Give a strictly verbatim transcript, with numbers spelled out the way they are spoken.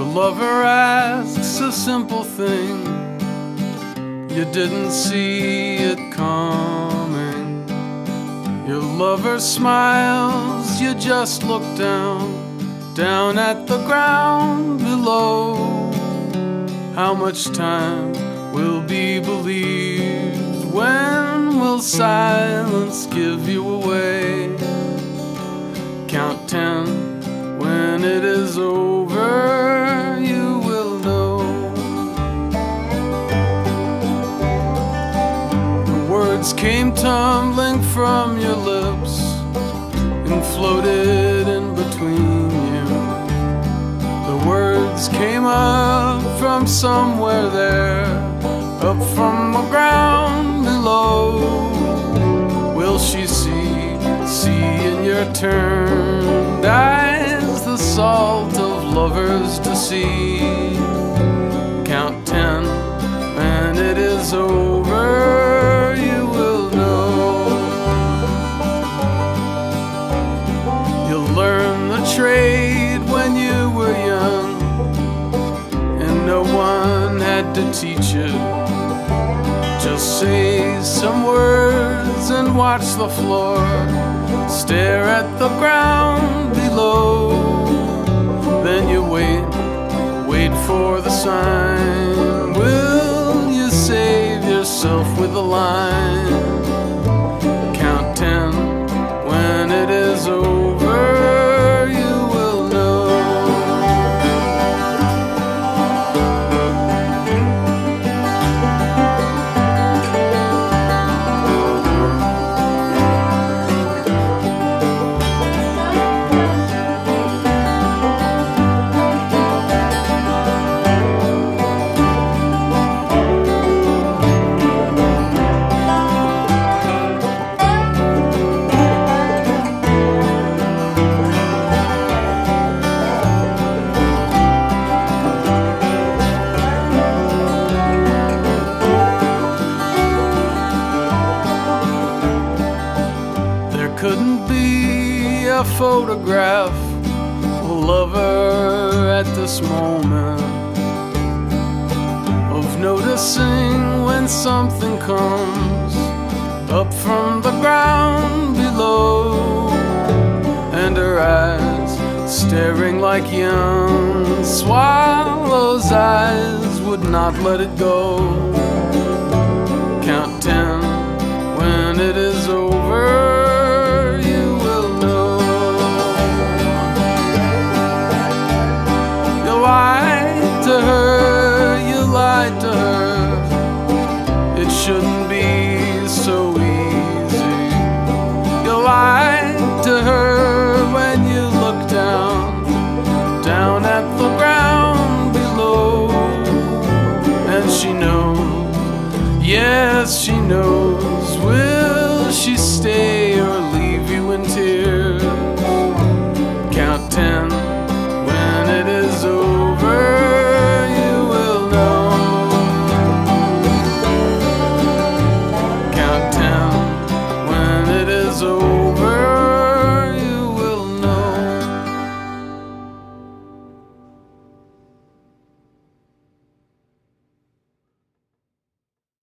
lover asks a simple thing, you didn't see it coming. Your lover smiles, you just look down, down at the ground below. How much time will be believed? When will silence give you away? Count ten, when it is over, you will know. The words came tumbling from your lips and floated in between you. The words came up from somewhere there, up from the ground below. Will she see, see in your turned eyes the salt of lovers deceit? Count ten, when it is over, you will know. You'll learn the trade when you were young, and no one had to teach it. Just say some words and watch the floor, stare at the ground below. Then you wait, wait for the sign. Will you save yourself with a line? Count ten, when it is over, you will know. Couldn't be a photograph, a lover at this moment, of noticing when something comes up from the ground below, and her eyes staring like young swallows' eyes would not let it go. Count ten, when it is over,